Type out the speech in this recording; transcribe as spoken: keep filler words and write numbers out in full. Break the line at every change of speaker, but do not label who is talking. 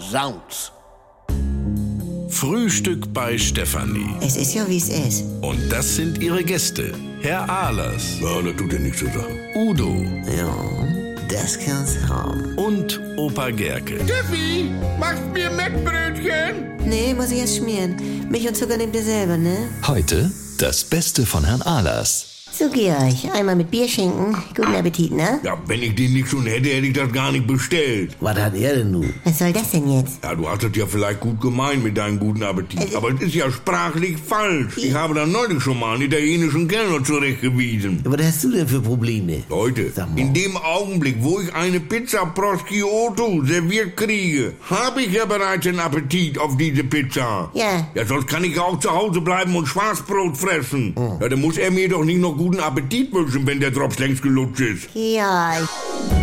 Sounds.
Frühstück bei Stefanie.
Es ist ja, wie es ist.
Und das sind ihre Gäste. Herr Ahlers.
Ja, das tut ja nichts zur Sache.
Udo.
Ja, das kann's haben.
Und Opa Gerke.
Steffi, machst mir Mettbrötchen?
Nee, muss ich erst schmieren. Milch und Zucker nehmt ihr selber, ne?
Heute das Beste von Herrn Ahlers.
So, Georg, einmal mit Bierschinken. Guten Appetit, ne?
Ja, wenn ich den nicht schon hätte, hätte ich das gar nicht bestellt.
Was hat er denn nun?
Was soll das denn jetzt?
Ja, du hast es ja vielleicht gut gemeint mit deinem guten Appetit. Aber es ist ja sprachlich falsch. Ich habe da neulich schon mal einen italienischen Kellner zurechtgewiesen.
Was hast du denn für Probleme?
Leute,
Sag mal.
in dem Augenblick, wo ich eine Pizza Prosciutto serviert kriege, habe ich ja bereits einen Appetit auf diese Pizza.
Ja.
Ja, sonst kann ich ja auch zu Hause bleiben und Schwarzbrot fressen. Ja, dann muss er mir doch nicht noch guten Appetit wünschen, wenn der Drops längst gelutscht ist.
Georg.